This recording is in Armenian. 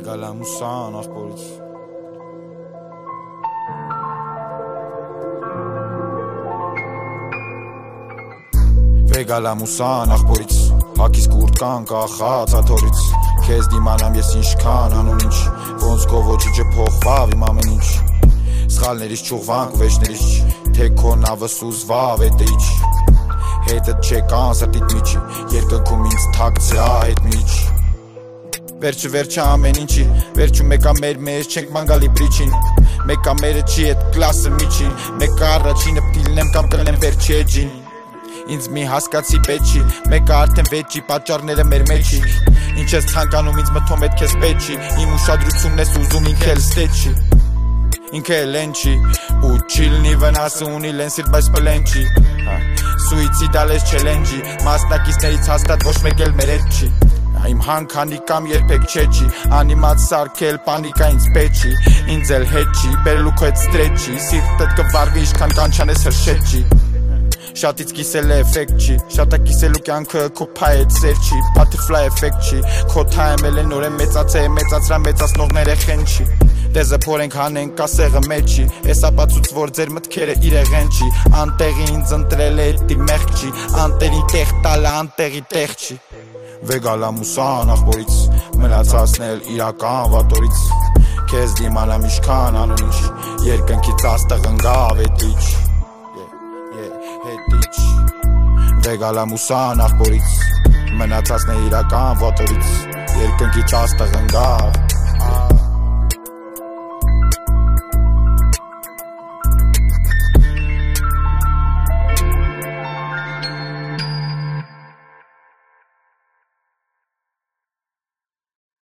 Վեգալամուսան աղբորից Վեգալամուսան աղբորից Հակիս կուրտ կան կախած աթորից Քեզ դիմանամ ես ինչքան անուն ինչ Ոնց քո ոչիջը փոխվավ իմ ամեն ինչ Սխալներից չուղվանք ու վեճներից Թե քո նավս ուզվավ էտե ինչ Հետըտ չեկան սրտիտ միջի Երկնքում ինձ թակցրա հետ միջ Վերջը ամեն ինչի Վերջում մեկա մեր մեջ չենք մանգալի պրիչին Մեկա մերը չի էտ կլասը միջին Մեկա առաջինը պտիլնեմ կամ կլնեմ վերջի էջին Ինձ մի հասկացի պետ չի Մեկա արդեն վեճի պատճառները մեր մեջի Ինչ ես ցանկանում ինձ մթում էտ քեզ պետ չի Իմ ուշադրությունն ես ուզում ինքը էլ ստետ չի Ինքը էլ են չի Ու չիլնի վնասը ունի լենսիտ բայց պլեն չի Սուիցիդալ ես չելենջի Մասնակիցներից հաստատ ոչ մեկ էլ մեր էտ չի Իմ հանքանի կամ երբեք չէ Անիմաց սարքել պանիկա ինձ պետ չի Ինձ էլ հետ չի Բերլուքո էտ ստրետ չի Սիրտըտ կվարվի իշքան կանչանես հրշետ չի Շատից կիսել է էֆեկտ չի Շատա կիսելու կյանքը քո փայ էտ սեր չի Բաթերֆլայ էֆեկտ չի Քո թայմ էլ է նոր է մեծացե մեծացրա մեծացնողներ էխեն չի Դեզը փորենք հանենք կասեղը մեջ չի Էս ապացուց որ ձեր մտքերը իրեղեն չի Անտեղի ինձ ընտրել է էտի մեղք չի Անտերի տեղ տալը անտեղի տեղ չի Վեգալամուսան աղբորից Մնացածնել իրական վատորից Քեզ դիմանամ իշքան անուն ինչ Երկնքից աստղ ընգավ էտիչ Վեգալամուսան աղբորից Մնացածնել իրական վատորից Երկնքից աստղ ընգավ